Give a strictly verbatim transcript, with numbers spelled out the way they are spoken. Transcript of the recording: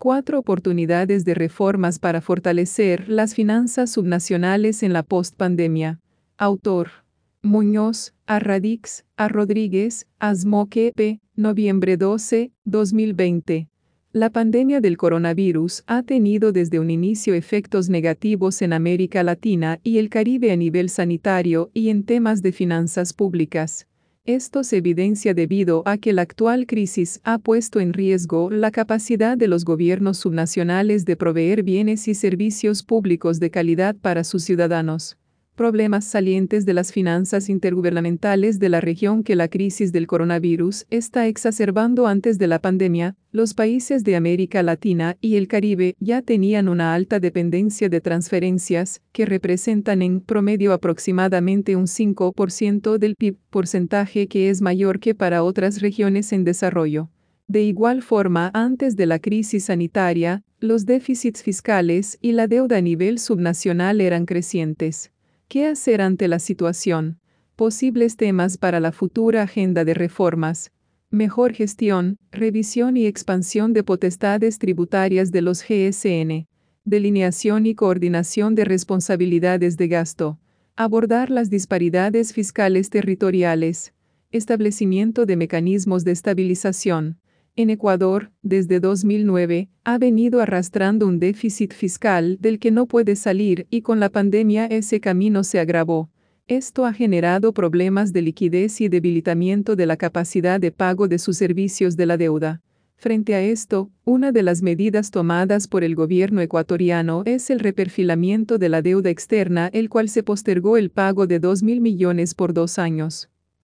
Cuatro oportunidades de reformas para fortalecer las finanzas subnacionales en la postpandemia. Autor: Muñoz, A. Radix, A. Rodríguez, Asmoque, P. Noviembre doce, dos mil veinte. La pandemia del coronavirus ha tenido desde un inicio efectos negativos en América Latina y el Caribe a nivel sanitario y en temas de finanzas públicas. Esto se evidencia debido a que la actual crisis ha puesto en riesgo la capacidad de los gobiernos subnacionales de proveer bienes y servicios públicos de calidad para sus ciudadanos. Problemas salientes de las finanzas intergubernamentales de la región que la crisis del coronavirus está exacerbando. Antes de la pandemia, los países de América Latina y el Caribe ya tenían una alta dependencia de transferencias, que representan en promedio aproximadamente un cinco por ciento del P I B, porcentaje que es mayor que para otras regiones en desarrollo. De igual forma, antes de la crisis sanitaria, los déficits fiscales y la deuda a nivel subnacional eran crecientes. ¿Qué hacer ante la situación? Posibles temas para la futura agenda de reformas. Mejor gestión, revisión y expansión de potestades tributarias de los G S N. Delineación y coordinación de responsabilidades de gasto. Abordar las disparidades fiscales territoriales. Establecimiento de mecanismos de estabilización. En Ecuador, desde dos mil nueve, ha venido arrastrando un déficit fiscal del que no puede salir y con la pandemia ese camino se agravó. Esto ha generado problemas de liquidez y debilitamiento de la capacidad de pago de sus servicios de la deuda. Frente a esto, una de las medidas tomadas por el gobierno ecuatoriano es el reperfilamiento de la deuda externa, el cual se postergó el pago de dos mil millones por dos años.